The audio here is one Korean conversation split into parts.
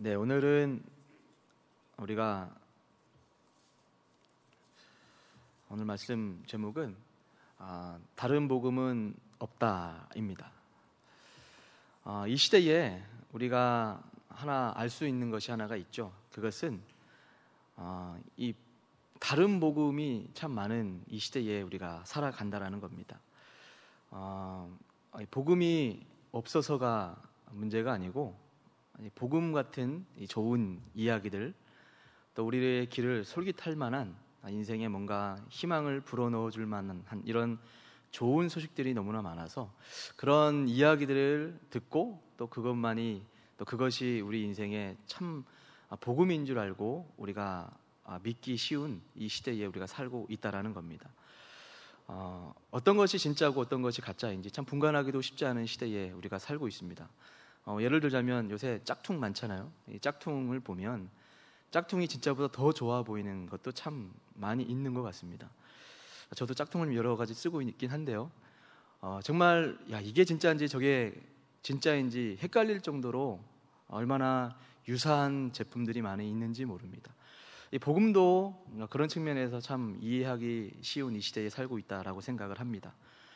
네, 오늘은 우리가 오늘 말씀 제목은 다른 복음은 없다입니다. 이 시대에 우리가 하나 알 수 있는 것이 하나가 있죠. 그것은 이 다른 복음이 참 많은 이 시대에 우리가 살아간다라는 겁니다. 복음이 없어서가 문제가 아니고 복음 같은 이 좋은 이야기들, 또 우리의 길을 솔깃할 만한 인생에 뭔가 희망을 불어넣어 줄 만한 이런 좋은 소식들이 너무나 많아서 그런 이야기들을 듣고 또 그것이 우리 인생의 참 복음인 줄 알고 우리가 믿기 쉬운 이 시대에 우리가 살고 있다라는 겁니다. 어떤 것이 진짜고 어떤 것이 가짜인지 참 분간하기도 쉽지 않은 시대에 우리가 살고 있습니다. 예를 들자면 요새 짝퉁 많잖아요. 이 짝퉁을 보면 짝퉁이 진짜보다 더 좋아 보이는 것도 참 많이 있는 것 같습니다. 저도 짝퉁을 여러 가지 쓰고 있긴 한데요. 정말 이게 진짜인지 저게 진짜인지 헷갈릴 정도로 얼마나 유사한 제품들이 많이 있는지 모릅니다. 이 복음도 그런 측면에서 참 이해하기 쉬운 이 시대에 살고 있다라고 생각을 합니다.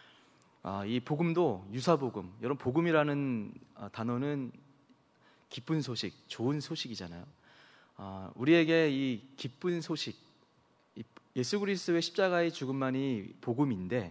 이 복음도 유사복음, 여러분 복음이라는 단어는 기쁜 소식, 좋은 소식이잖아요. 우리에게 이 기쁜 소식, 예수 그리스도의 십자가의 죽음만이 복음인데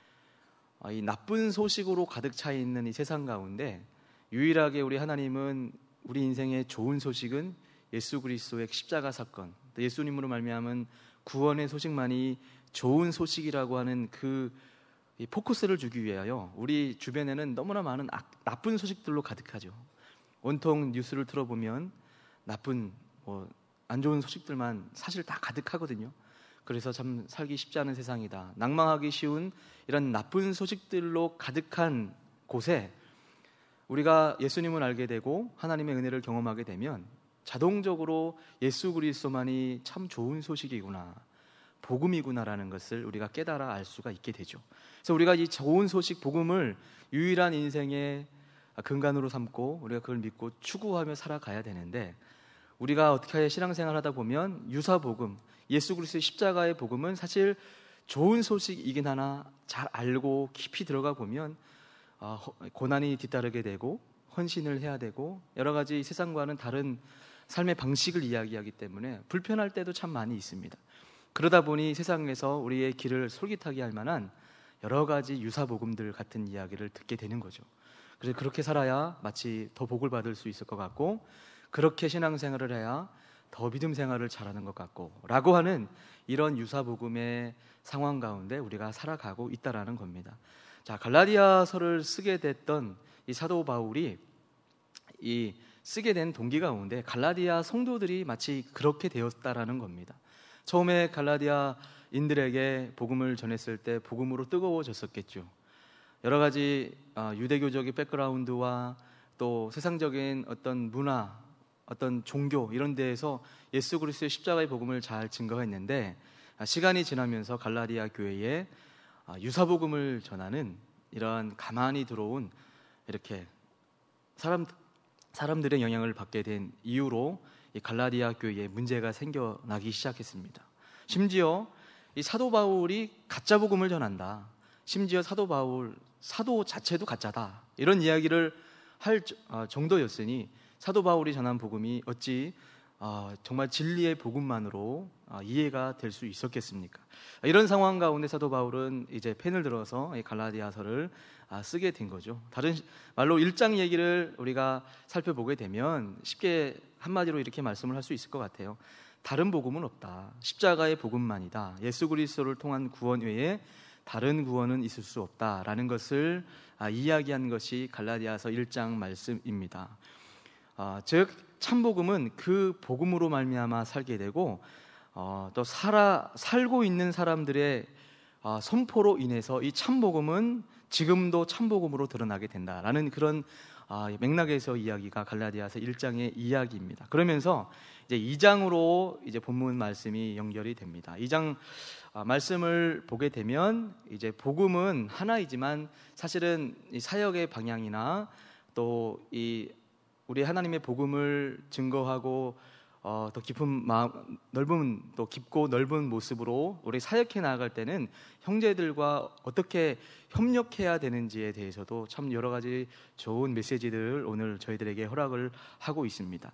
이 나쁜 소식으로 가득 차 있는 이 세상 가운데 유일하게 우리 하나님은 우리 인생의 좋은 소식은 예수 그리스도의 십자가 사건, 또 예수님으로 말미암은 구원의 소식만이 좋은 소식이라고 하는 이 포커스를 주기 위하여 우리 주변에는 너무나 많은 나쁜 소식들로 가득하죠. 온통 뉴스를 틀어보면 나쁜 안 좋은 소식들만 사실 다 가득하거든요. 그래서 참 살기 쉽지 않은 세상이다, 낭망하기 쉬운 이런 나쁜 소식들로 가득한 곳에 우리가 예수님을 알게 되고 하나님의 은혜를 경험하게 되면 자동적으로 예수 그리스도만이 참 좋은 소식이구나, 복음이구나라는 것을 우리가 깨달아 알 수가 있게 되죠. 그래서 우리가 이 좋은 소식, 복음을 유일한 인생의 근간으로 삼고 우리가 그걸 믿고 추구하며 살아가야 되는데, 우리가 어떻게 신앙생활 하다 보면 유사복음, 예수 그리스도의 십자가의 복음은 사실 좋은 소식이긴 하나 잘 알고 깊이 들어가 보면 고난이 뒤따르게 되고 헌신을 해야 되고 여러 가지 세상과는 다른 삶의 방식을 이야기하기 때문에 불편할 때도 참 많이 있습니다. 그러다 보니 세상에서 우리의 길을 솔깃하게 할 만한 여러 가지 유사복음들 같은 이야기를 듣게 되는 거죠. 그래서 그렇게 살아야 마치 더 복을 받을 수 있을 것 같고, 그렇게 신앙생활을 해야 더 믿음 생활을 잘하는 것 같고 라고 하는 이런 유사복음의 상황 가운데 우리가 살아가고 있다라는 겁니다. 자, 갈라디아서를 쓰게 됐던 이 사도 바울이 이 쓰게 된 동기 가운데 갈라디아 성도들이 마치 그렇게 되었다라는 겁니다. 처음에 갈라디아인들에게 복음을 전했을 때 복음으로 뜨거워졌었겠죠. 여러 가지 유대교적인 백그라운드와 또 세상적인 어떤 문화, 어떤 종교 이런 데에서 예수 그리스도의 십자가의 복음을 잘 증거했는데, 시간이 지나면서 갈라디아 교회에 유사복음을 전하는 이런 가만히 들어온 이렇게 사람들의 영향을 받게 된 이유로 이 갈라디아 교회에 문제가 생겨나기 시작했습니다. 심지어 이 사도 바울이 가짜 복음을 전한다, 심지어 사도 자체도 가짜다, 이런 이야기를 할 정도였으니 사도 바울이 전한 복음이 어찌 정말 진리의 복음만으로 이해가 될 수 있었겠습니까? 이런 상황 가운데 사도 바울은 이제 펜을 들어서 이 갈라디아서를 쓰게 된 거죠. 다른 말로 1장 얘기를 우리가 살펴보게 되면 쉽게 한마디로 이렇게 말씀을 할 수 있을 것 같아요. 다른 복음은 없다, 십자가의 복음만이다, 예수 그리스도를 통한 구원 외에 다른 구원은 있을 수 없다라는 것을 이야기한 것이 갈라디아서 1장 말씀입니다. 즉 참복음은 그 복음으로 말미암아 살게 되고 또 살고 있는 사람들의 선포로 인해서 이 참복음은 지금도 참복음으로 드러나게 된다라는 그런 맥락에서 이야기가 갈라디아서 1장의 이야기입니다. 그러면서 이제 2장으로 이제 본문 말씀이 연결이 됩니다. 2장 말씀을 보게 되면 이제 복음은 하나이지만 사실은 이 사역의 방향이나 또 이 우리 하나님의 복음을 증거하고 더 깊은 마음, 또 깊고 넓은 모습으로 우리 사역해 나아갈 때는 형제들과 어떻게 협력해야 되는지에 대해서도 참 여러 가지 좋은 메시지들을 오늘 저희들에게 허락을 하고 있습니다.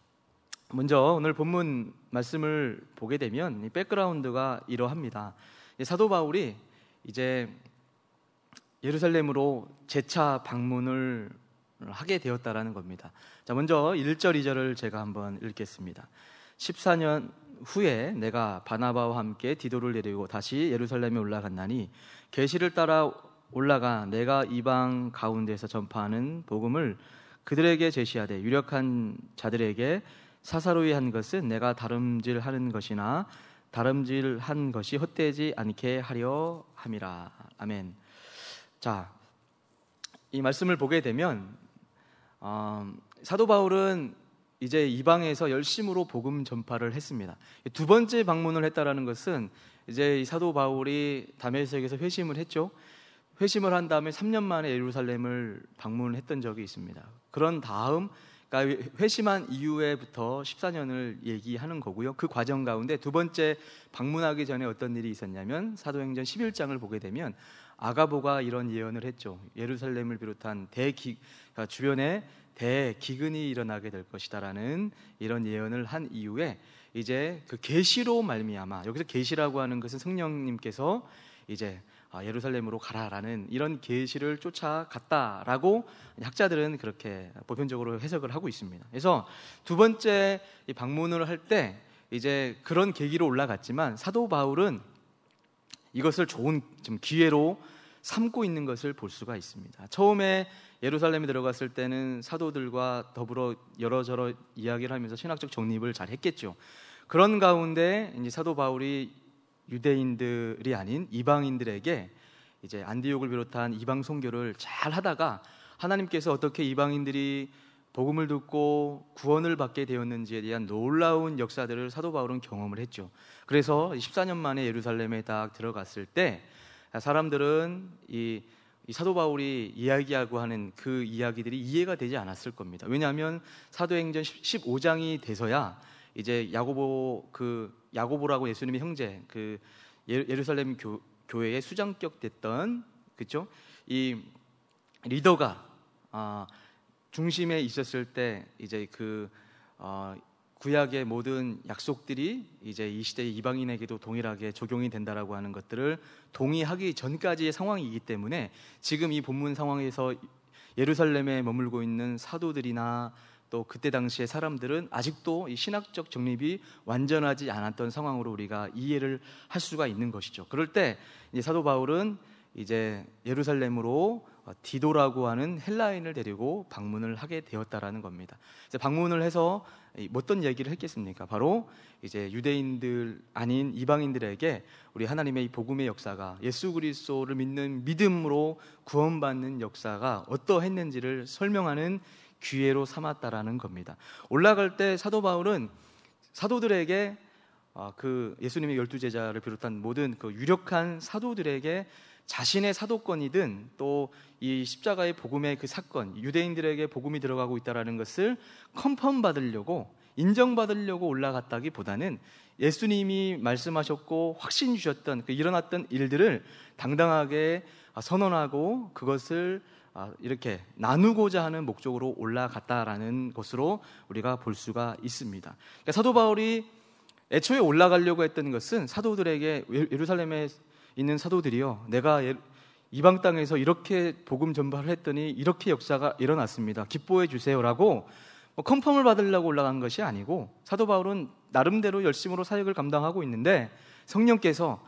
먼저 오늘 본문 말씀을 보게 되면 이 백그라운드가 이러합니다. 사도 바울이 이제 예루살렘으로 재차 방문을 하게 되었다라는 겁니다. 자, 먼저 1절 2절을 제가 한번 읽겠습니다. 14년 후에 내가 바나바와 함께 디도를 데리고 다시 예루살렘에 올라갔나니 계시를 따라 올라가 내가 이방 가운데서 전파하는 복음을 그들에게 제시하되 유력한 자들에게 사사로이 한 것은 내가 다름질하는 것이나 다름질한 것이 헛되지 않게 하려 함이라. 아멘. 자, 이 말씀을 보게 되면 사도 바울은 이제 이방에서 열심으로 복음 전파를 했습니다. 두 번째 방문을 했다라는 것은 이제 이 사도 바울이 다메섹에서 회심을 했죠. 회심을 한 다음에 3년 만에 예루살렘을 방문했던 적이 있습니다. 그런 다음 그러니까 회심한 이후에부터 14년을 얘기하는 거고요. 그 과정 가운데 두 번째 방문하기 전에 어떤 일이 있었냐면 사도행전 11장을 보게 되면 아가보가 이런 예언을 했죠. 예루살렘을 비롯한 그러니까 주변에 대기근이 일어나게 될 것이다라는 이런 예언을 한 이후에 이제 그 계시로 말미암아, 여기서 계시라고 하는 것은 성령님께서 이제 예루살렘으로 가라라는 이런 계시를 쫓아갔다라고 학자들은 그렇게 보편적으로 해석을 하고 있습니다. 그래서 두 번째 방문을 할 때 이제 그런 계기로 올라갔지만 사도 바울은 이것을 좋은 좀 기회로 삼고 있는 것을 볼 수가 있습니다. 처음에 예루살렘에 들어갔을 때는 사도들과 더불어 여러저러 이야기를 하면서 신학적 정립을 잘 했겠죠. 그런 가운데 이제 사도 바울이 유대인들이 아닌 이방인들에게 이제 안디옥을 비롯한 이방 선교를 잘 하다가 하나님께서 어떻게 이방인들이 복음을 듣고 구원을 받게 되었는지에 대한 놀라운 역사들을 사도 바울은 경험을 했죠. 그래서 14년 만에 예루살렘에 딱 들어갔을 때 사람들은 이 사도 바울이 이야기하고 하는 그 이야기들이 이해가 되지 않았을 겁니다. 왜냐하면 사도행전 15장이 돼서야 이제 야고보라고 예수님의 형제 그 예루살렘 교회의 수장격 됐던 그렇죠? 이 리더가 중심에 있었을 때 이제 구약의 모든 약속들이 이제 이 시대의 이방인에게도 동일하게 적용이 된다라고 하는 것들을 동의하기 전까지의 상황이기 때문에 지금 이 본문 상황에서 예루살렘에 머물고 있는 사도들이나 또 그때 당시의 사람들은 아직도 이 신학적 정립이 완전하지 않았던 상황으로 우리가 이해를 할 수가 있는 것이죠. 그럴 때 이제 사도 바울은 이제 예루살렘으로 디도라고 하는 헬라인을 데리고 방문을 하게 되었다라는 겁니다. 이제 방문을 해서 어떤 얘기를 했겠습니까? 바로 이제 유대인들 아닌 이방인들에게 우리 하나님의 이 복음의 역사가 예수 그리스도를 믿는 믿음으로 구원받는 역사가 어떠했는지를 설명하는 기회로 삼았다라는 겁니다. 올라갈 때 사도 바울은 사도들에게 그 예수님의 12제자를 비롯한 모든 그 유력한 사도들에게 자신의 사도권이든 또 이 십자가의 복음의 그 사건, 유대인들에게 복음이 들어가고 있다라는 것을 컨펌 받으려고 인정받으려고 올라갔다기보다는 예수님이 말씀하셨고 확신 주셨던 그 일어났던 일들을 당당하게 선언하고 그것을 이렇게 나누고자 하는 목적으로 올라갔다라는 것으로 우리가 볼 수가 있습니다. 그러니까 사도 바울이 애초에 올라가려고 했던 것은 사도들에게 예루살렘에 있는 사도들이요, 내가 이방 땅에서 이렇게 복음 전파를 했더니 이렇게 역사가 일어났습니다. 기뻐해 주세요라고 컨펌을 받으려고 올라간 것이 아니고 사도 바울은 나름대로 열심으로 사역을 감당하고 있는데 성령께서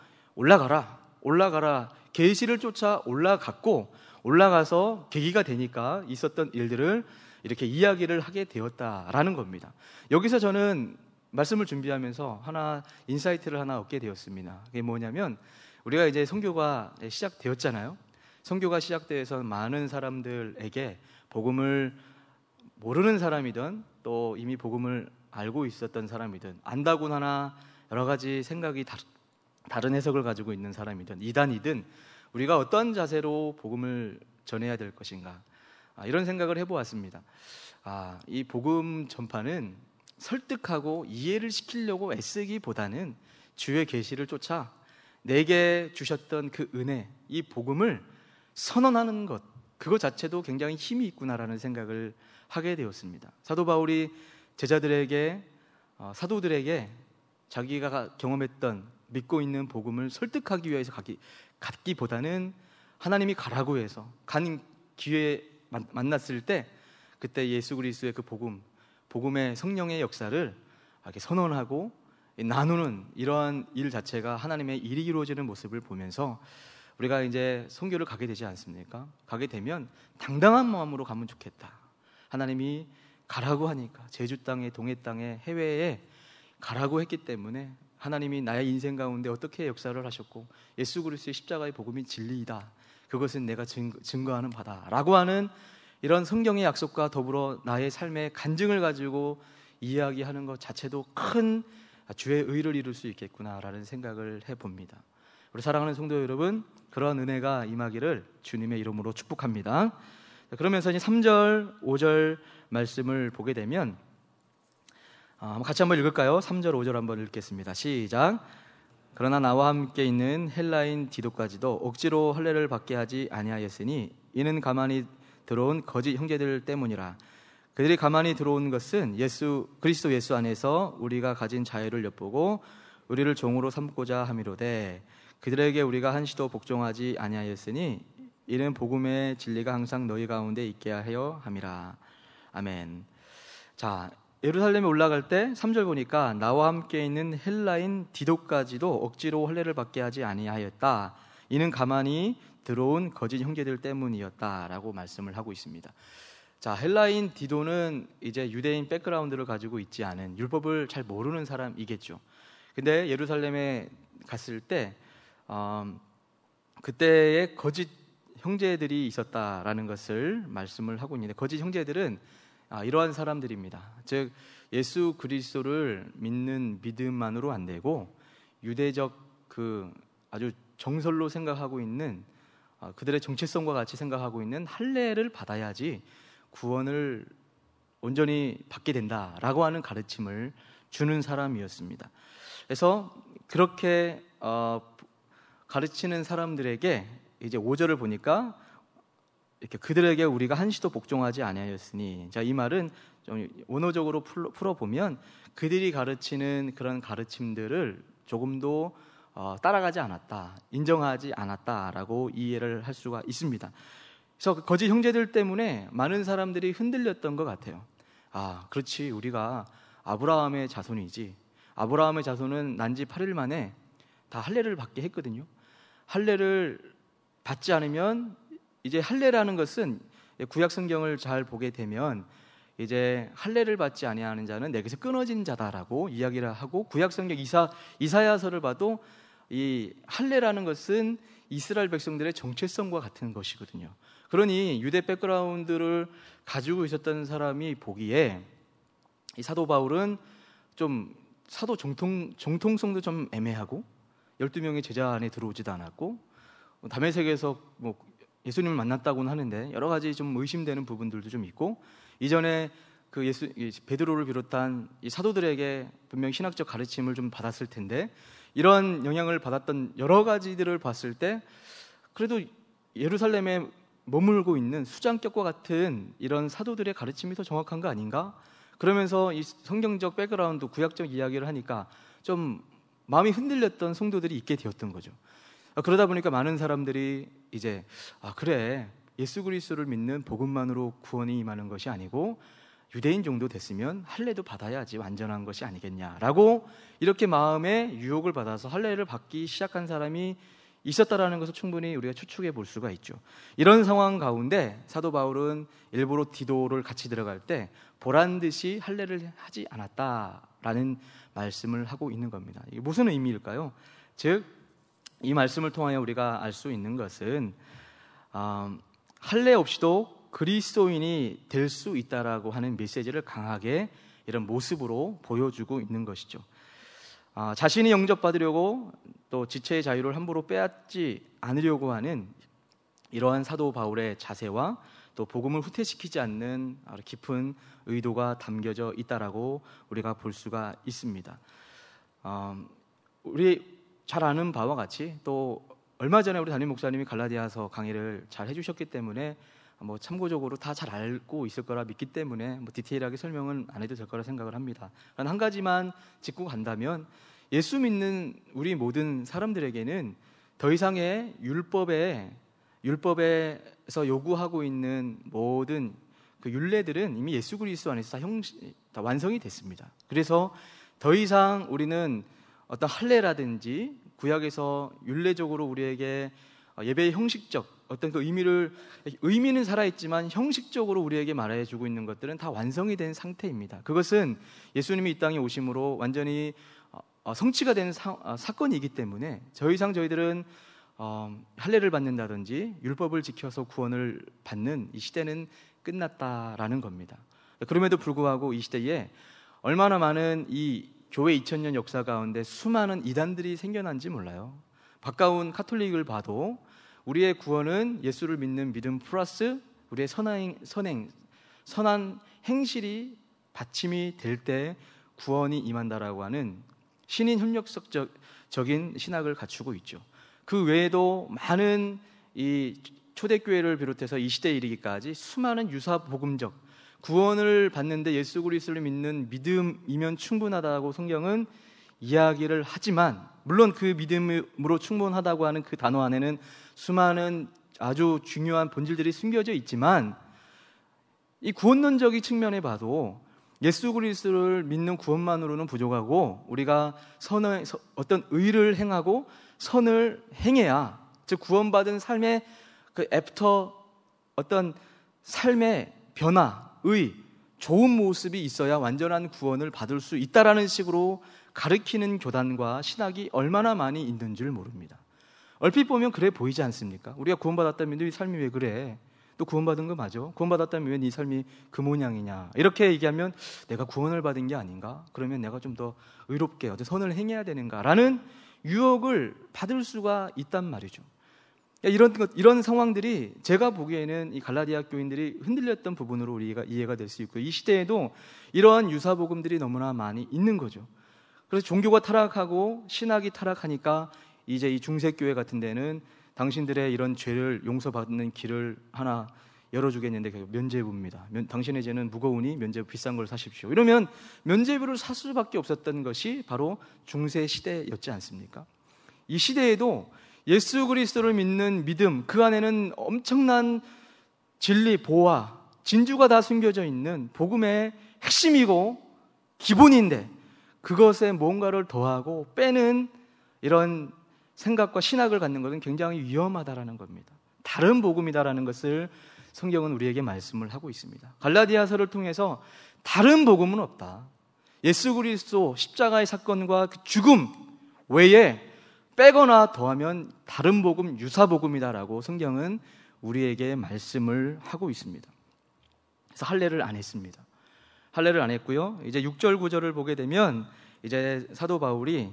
올라가라 계시를 쫓아 올라갔고 올라가서 계기가 되니까 있었던 일들을 이렇게 이야기를 하게 되었다라는 겁니다. 여기서 저는 말씀을 준비하면서 하나 인사이트를 하나 얻게 되었습니다. 그게 뭐냐면 우리가 이제 선교가 시작되었잖아요. 선교가 시작돼서 많은 사람들에게 복음을 모르는 사람이든 또 이미 복음을 알고 있었던 사람이든 안다고는 하나 여러 가지 생각이 다른 해석을 가지고 있는 사람이든 이단이든 우리가 어떤 자세로 복음을 전해야 될 것인가 이런 생각을 해보았습니다. 이 복음 전파는 설득하고 이해를 시키려고 애쓰기보다는 주의 계시를 쫓아 내게 주셨던 그 은혜, 이 복음을 선언하는 것, 그거 자체도 굉장히 힘이 있구나라는 생각을 하게 되었습니다. 사도 바울이 제자들에게, 사도들에게 자기가 경험했던 믿고 있는 복음을 설득하기 위해서 갔기보다는 하나님이 가라고 해서 간 기회에 만났을 때 그때 예수 그리스도의 그 복음의 성령의 역사를 이렇게 선언하고 나누는 이러한 일 자체가 하나님의 일이 이루어지는 모습을 보면서 우리가 이제 선교를 가게 되지 않습니까? 가게 되면 당당한 마음으로 가면 좋겠다. 하나님이 가라고 하니까 제주 땅에, 동해 땅에, 해외에 가라고 했기 때문에 하나님이 나의 인생 가운데 어떻게 역사를 하셨고 예수 그리스도의 십자가의 복음이 진리이다. 그것은 내가 증거하는 바다 라고 하는 이런 성경의 약속과 더불어 나의 삶의 간증을 가지고 이야기하는 것 자체도 큰 주의 의를 이룰 수 있겠구나라는 생각을 해봅니다. 우리 사랑하는 성도 여러분, 그러한 은혜가 임하기를 주님의 이름으로 축복합니다. 그러면서 이제 3절, 5절 말씀을 보게 되면 같이 한번 읽을까요? 3절, 5절 한번 읽겠습니다. 시작. 그러나 나와 함께 있는 헬라인 디도까지도 억지로 할례를 받게 하지 아니하였으니 이는 가만히 들어온 거짓 형제들 때문이라. 그들이 가만히 들어온 것은 그리스도 예수 안에서 우리가 가진 자유를 엿보고 우리를 종으로 삼고자 함이로되 그들에게 우리가 한시도 복종하지 아니하였으니 이는 복음의 진리가 항상 너희 가운데 있게 하여 함이라. 아멘. 자, 예루살렘에 올라갈 때 3절 보니까 나와 함께 있는 헬라인 디도까지도 억지로 할례를 받게 하지 아니하였다. 이는 가만히 들어온 거짓 형제들 때문이었다라고 말씀을 하고 있습니다. 자, 헬라인 디도는 이제 유대인 백그라운드를 가지고 있지 않은 율법을 잘 모르는 사람이겠죠. 근데 예루살렘에 갔을 때 그때의 거짓 형제들이 있었다라는 것을 말씀을 하고 있는데, 거짓 형제들은 이러한 사람들입니다. 즉 예수 그리스도를 믿는 믿음만으로 안 되고 유대적 그 아주 정설로 생각하고 있는 그들의 정체성과 같이 생각하고 있는 할례를 받아야지 구원을 온전히 받게 된다라고 하는 가르침을 주는 사람이었습니다. 그래서 그렇게 가르치는 사람들에게 이제 5절을 보니까 이렇게 그들에게 우리가 한시도 복종하지 아니하였으니, 자, 이 말은 좀 원어적으로 풀어보면 그들이 가르치는 그런 가르침들을 조금도 따라가지 않았다, 인정하지 않았다라고 이해를 할 수가 있습니다. 그래서 그 거짓 형제들 때문에 많은 사람들이 흔들렸던 것 같아요. 그렇지, 우리가 아브라함의 자손이지. 아브라함의 자손은 난지 8일 만에 다 할례를 받게 했거든요. 할례를 받지 않으면, 이제 할례라는 것은 구약 성경을 잘 보게 되면 이제 할례를 받지 아니하는 자는 내게서 끊어진 자다라고 이야기를 하고, 구약 성경 이사야서를 봐도 이 할례라는 것은 이스라엘 백성들의 정체성과 같은 것이거든요. 그러니 유대 백그라운드를 가지고 있었던 사람이 보기에 이 사도 바울은 좀 사도 정통성도 좀 애매하고 12명의 제자 안에 들어오지도 않았고 다메섹에서 예수님을 만났다고는 하는데 여러 가지 좀 의심되는 부분들도 좀 있고, 이전에 그 베드로를 비롯한 이 사도들에게 분명 신학적 가르침을 좀 받았을 텐데 이런 영향을 받았던 여러 가지들을 봤을 때 그래도 예루살렘에 머물고 있는 수장격과 같은 이런 사도들의 가르침이 더 정확한 거 아닌가? 그러면서 이 성경적 백그라운드, 구약적 이야기를 하니까 좀 마음이 흔들렸던 성도들이 있게 되었던 거죠. 그러다 보니까 많은 사람들이 이제 그래, 예수 그리스도를 믿는 복음만으로 구원이 임하는 것이 아니고 유대인 정도 됐으면 할례도 받아야지 완전한 것이 아니겠냐라고 이렇게 마음에 유혹을 받아서 할례를 받기 시작한 사람이 있었다라는 것을 충분히 우리가 추측해 볼 수가 있죠. 이런 상황 가운데 사도 바울은 일부러 디도를 같이 들어갈 때 보란 듯이 할례를 하지 않았다라는 말씀을 하고 있는 겁니다. 이게 무슨 의미일까요? 즉, 이 말씀을 통하여 우리가 알 수 있는 것은 할례 없이도 그리스도인이 될 수 있다라고 하는 메시지를 강하게 이런 모습으로 보여주고 있는 것이죠. 자신이 영접받으려고 또 지체의 자유를 함부로 빼앗지 않으려고 하는 이러한 사도 바울의 자세와 또 복음을 후퇴시키지 않는 아주 깊은 의도가 담겨져 있다라고 우리가 볼 수가 있습니다. 우리 잘 아는 바와 같이 또 얼마 전에 우리 담임 목사님이 갈라디아서 강의를 잘 해주셨기 때문에 참고적으로 다 잘 알고 있을 거라 믿기 때문에 디테일하게 설명은 안 해도 될 거라 생각을 합니다. 한 가지만 짚고 간다면 예수 믿는 우리 모든 사람들에게는 더 이상의 율법에서 요구하고 있는 모든 그 율례들은 이미 예수 그리스도 안에서 다 완성이 됐습니다. 그래서 더 이상 우리는 어떤 할례라든지 구약에서 율례적으로 우리에게 예배의 형식적 어떤 그 의미는 살아있지만 형식적으로 우리에게 말해주고 있는 것들은 다 완성이 된 상태입니다. 그것은 예수님이 이 땅에 오심으로 완전히 성취가 된 사건이기 때문에 더 이상 저희들은 할례를 받는다든지 율법을 지켜서 구원을 받는 이 시대는 끝났다라는 겁니다. 그럼에도 불구하고 이 시대에 얼마나 많은 이 교회 2000년 역사 가운데 수많은 이단들이 생겨난지 몰라요. 가까운 카톨릭을 봐도 우리의 구원은 예수를 믿는 믿음 플러스 우리의 선한 행실이 받침이 될 때 구원이 임한다라고 하는 신인 협력적인 신학을 갖추고 있죠. 그 외에도 많은 이 초대교회를 비롯해서 이 시대에 이르기까지 수많은 유사복음적 구원을 받는데 예수 그리스도를 믿는 믿음이면 충분하다고 성경은 이야기를 하지만, 물론 그 믿음으로 충분하다고 하는 그 단어 안에는 수많은 아주 중요한 본질들이 숨겨져 있지만, 이 구원론적인 측면에 봐도 예수 그리스도를 믿는 구원만으로는 부족하고 우리가 어떤 의를 행하고 선을 행해야, 즉 구원받은 삶의 그 애프터 어떤 삶의 변화, 좋은 모습이 있어야 완전한 구원을 받을 수 있다라는 식으로 가르치는 교단과 신학이 얼마나 많이 있는 줄 모릅니다. 얼핏 보면 그래 보이지 않습니까? 우리가 구원받았다면 네 삶이 왜 그래? 또 구원받은 거 맞아? 구원받았다면 왜 네 삶이 그 모양이냐? 이렇게 얘기하면 내가 구원을 받은 게 아닌가? 그러면 내가 좀 더 의롭게 어떤 선을 행해야 되는가라는 유혹을 받을 수가 있단 말이죠. 이런 상황들이 제가 보기에는 이 갈라디아 교인들이 흔들렸던 부분으로 우리가 이해가 될 수 있고, 이 시대에도 이러한 유사복음들이 너무나 많이 있는 거죠. 그래서 종교가 타락하고 신학이 타락하니까 이제 이 중세교회 같은 데는 당신들의 이런 죄를 용서받는 길을 하나 열어주겠는데 그게 면죄부입니다. 당신의 죄는 무거우니 면죄부 비싼 걸 사십시오. 이러면 면죄부를 살 수밖에 없었던 것이 바로 중세 시대였지 않습니까? 이 시대에도 예수 그리스도를 믿는 믿음, 그 안에는 엄청난 진리, 보화, 진주가 다 숨겨져 있는 복음의 핵심이고 기본인데, 그것에 뭔가를 더하고 빼는 이런 생각과 신학을 갖는 것은 굉장히 위험하다라는 겁니다. 다른 복음이다라는 것을 성경은 우리에게 말씀을 하고 있습니다. 갈라디아서를 통해서 다른 복음은 없다. 예수 그리스도 십자가의 사건과 그 죽음 외에 빼거나 더하면 다른 복음, 유사복음이다라고 성경은 우리에게 말씀을 하고 있습니다. 그래서 할례를 안 했습니다. 할례를 안 했고요. 이제 6절 9절을 보게 되면 이제 사도 바울이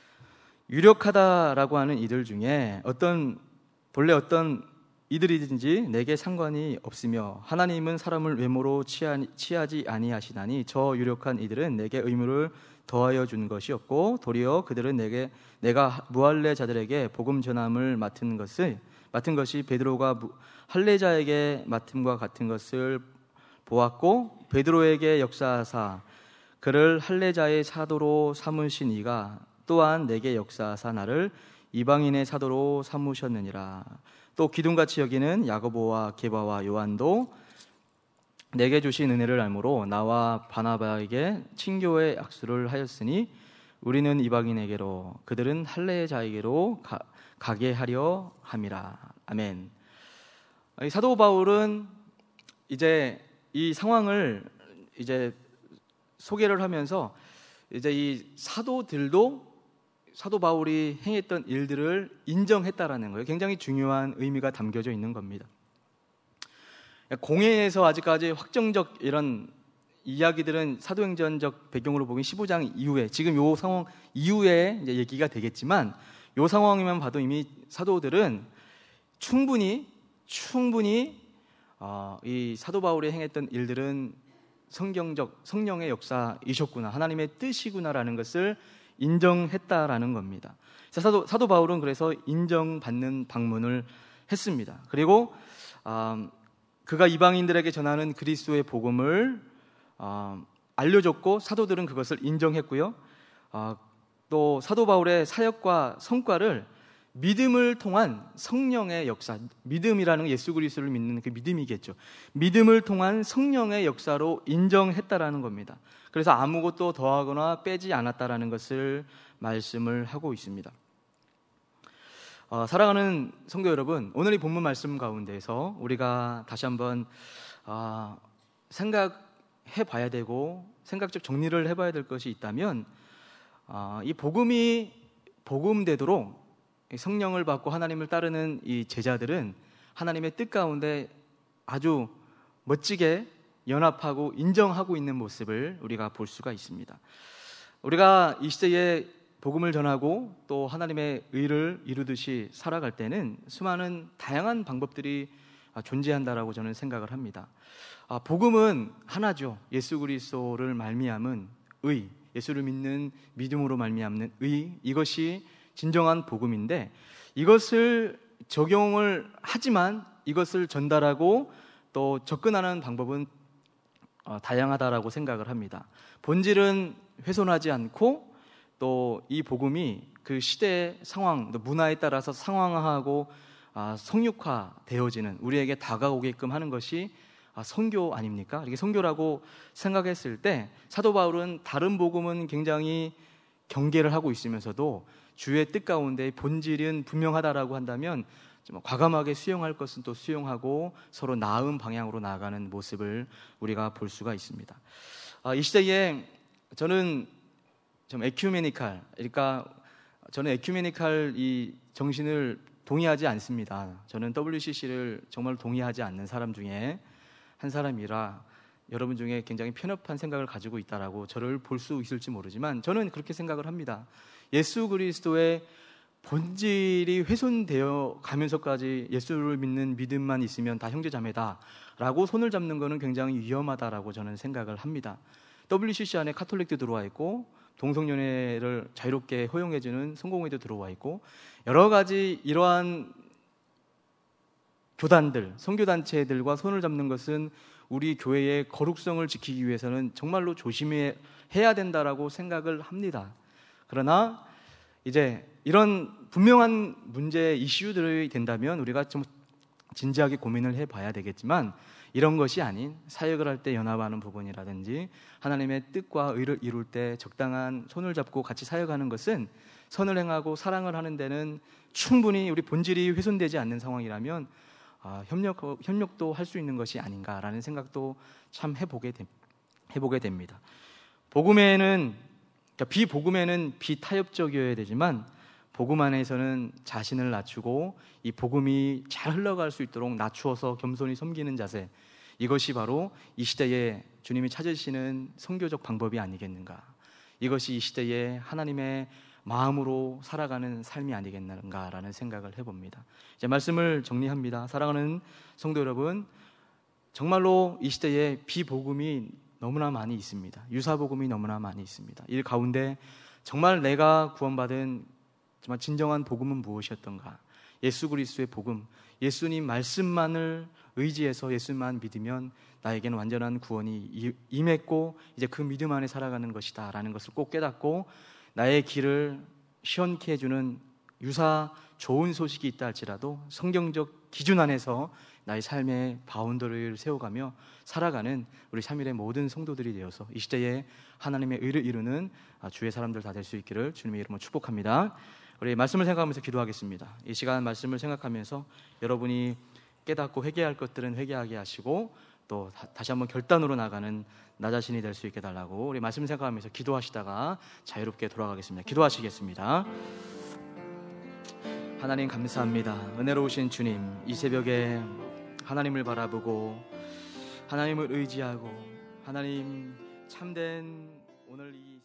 유력하다라고 하는 이들 중에 본래 어떤 이들이든지 내게 상관이 없으며 하나님은 사람을 외모로 취하지 아니하시나니 저 유력한 이들은 내게 의무를 더하여 준 것이 없고 도리어 그들은 내가 무할례 자들에게 복음 전함을 맡은 것이 베드로가 할례자에게 맡음과 같은 것을 보았고, 베드로에게 역사하사 그를 할례자의 사도로 삼으신 이가 또한 내게 역사하사 나를 이방인의 사도로 삼으셨느니라. 또 기둥같이 여기는 야고보와 게바와 요한도 내게 주신 은혜를 알므로 나와 바나바에게 친교의 약수를 하였으니 우리는 이방인에게로 그들은 할례자에게로 가게 하려 함이라. 아멘. 사도 바울은 이제 이 상황을 이제 소개를 하면서 이제 이 사도들도 사도 바울이 행했던 일들을 인정했다라는 거예요. 굉장히 중요한 의미가 담겨져 있는 겁니다. 공회에서 아직까지 확정적 이런 이야기들은 사도행전적 배경으로 보면 15장 이후에, 지금 요 상황 이후에 이제 얘기가 되겠지만, 요 상황이만 봐도 이미 사도들은 충분히 이 사도 바울이 행했던 일들은 성령의 역사이셨구나, 하나님의 뜻이구나라는 것을 인정했다라는 겁니다. 사도 바울은 그래서 인정받는 방문을 했습니다. 그리고 그가 이방인들에게 전하는 그리스도의 복음을 알려줬고, 사도들은 그것을 인정했고요. 또 사도 바울의 사역과 성과를 믿음을 통한 성령의 역사, 믿음이라는 건 예수 그리스도를 믿는 그 믿음이겠죠. 믿음을 통한 성령의 역사로 인정했다라는 겁니다. 그래서 아무것도 더하거나 빼지 않았다라는 것을 말씀을 하고 있습니다. 사랑하는 성도 여러분, 오늘 이 본문 말씀 가운데에서 우리가 다시 한번 생각해 봐야 되고 생각적 정리를 해봐야 될 것이 있다면, 이 복음이 복음되도록 성령을 받고 하나님을 따르는 이 제자들은 하나님의 뜻 가운데 아주 멋지게 연합하고 인정하고 있는 모습을 우리가 볼 수가 있습니다. 우리가 이 시대에 복음을 전하고 또 하나님의 의를 이루듯이 살아갈 때는 수많은 다양한 방법들이 존재한다라고 저는 생각을 합니다. 복음은 하나죠. 예수 그리스도를 말미암은 의, 예수를 믿는 믿음으로 말미암는 의, 이것이 진정한 복음인데, 이것을 적용을 하지만 이것을 전달하고 또 접근하는 방법은 다양하다라고 생각을 합니다. 본질은 훼손하지 않고 또 이 복음이 그 시대의 상황, 또 문화에 따라서 상황화하고 성육화되어지는, 우리에게 다가오게끔 하는 것이 선교 아닙니까? 이게 선교라고 생각했을 때 사도 바울은 다른 복음은 굉장히 경계를 하고 있으면서도 주의 뜻 가운데 본질은 분명하다라고 한다면 과감하게 수용할 것은 또 수용하고 서로 나은 방향으로 나아가는 모습을 우리가 볼 수가 있습니다. 이 시대에 저는 좀 에큐메니칼, 그러니까 저는 에큐메니칼 이 정신을 동의하지 않습니다. 저는 WCC를 정말 동의하지 않는 사람 중에 한 사람이라 여러분 중에 굉장히 편협한 생각을 가지고 있다라고 저를 볼 수 있을지 모르지만, 저는 그렇게 생각을 합니다. 예수 그리스도의 본질이 훼손되어 가면서까지 예수를 믿는 믿음만 있으면 다 형제자매다라고 손을 잡는 것은 굉장히 위험하다라고 저는 생각을 합니다. WCC 안에 카톨릭도 들어와 있고 동성연애를 자유롭게 허용해주는 성공회도 들어와 있고, 여러 가지 이러한 교단들, 선교단체들과 손을 잡는 것은 우리 교회의 거룩성을 지키기 위해서는 정말로 조심해야 된다라고 생각을 합니다. 그러나 이제 이런 분명한 문제 이슈들이 된다면 우리가 좀 진지하게 고민을 해봐야 되겠지만, 이런 것이 아닌 사역을 할 때 연합하는 부분이라든지 하나님의 뜻과 의를 이룰 때 적당한 손을 잡고 같이 사역하는 것은, 선을 행하고 사랑을 하는 데는 충분히 우리 본질이 훼손되지 않는 상황이라면 협력도 할 수 있는 것이 아닌가라는 생각도 참 해보게 됩니다. 복음에는, 그러니까 비복음에는 비타협적이어야 되지만 복음 안에서는 자신을 낮추고 이 복음이 잘 흘러갈 수 있도록 낮추어서 겸손히 섬기는 자세, 이것이 바로 이 시대에 주님이 찾으시는 선교적 방법이 아니겠는가, 이것이 이 시대에 하나님의 마음으로 살아가는 삶이 아니겠는가라는 생각을 해봅니다. 이제 말씀을 정리합니다. 사랑하는 성도 여러분, 정말로 이 시대에 비복음이 너무나 많이 있습니다. 유사복음이 너무나 많이 있습니다. 이 가운데 정말 내가 구원받은 정말 진정한 복음은 무엇이었던가, 예수 그리스도의 복음, 예수님 말씀만을 의지해서 예수만 믿으면 나에게는 완전한 구원이 임했고 이제 그 믿음 안에 살아가는 것이다 라는 것을 꼭 깨닫고, 나의 길을 시원케 해주는 유사 좋은 소식이 있다 할지라도 성경적 기준 안에서 나의 삶의 바운더리를 세워가며 살아가는 우리 3일의 모든 성도들이 되어서 이 시대에 하나님의 의를 이루는 주의 사람들 다 될 수 있기를 주님의 이름으로 축복합니다. 우리 말씀을 생각하면서 기도하겠습니다. 이 시간 말씀을 생각하면서 여러분이 깨닫고 회개할 것들은 회개하게 하시고, 또 다시 한번 결단으로 나가는 나 자신이 될 수 있게 달라고 우리 말씀 생각하면서 기도하시다가 자유롭게 돌아가겠습니다. 기도하시겠습니다. 하나님 감사합니다. 은혜로우신 주님, 이 새벽에 하나님을 바라보고 하나님을 의지하고 하나님 참된 오늘 이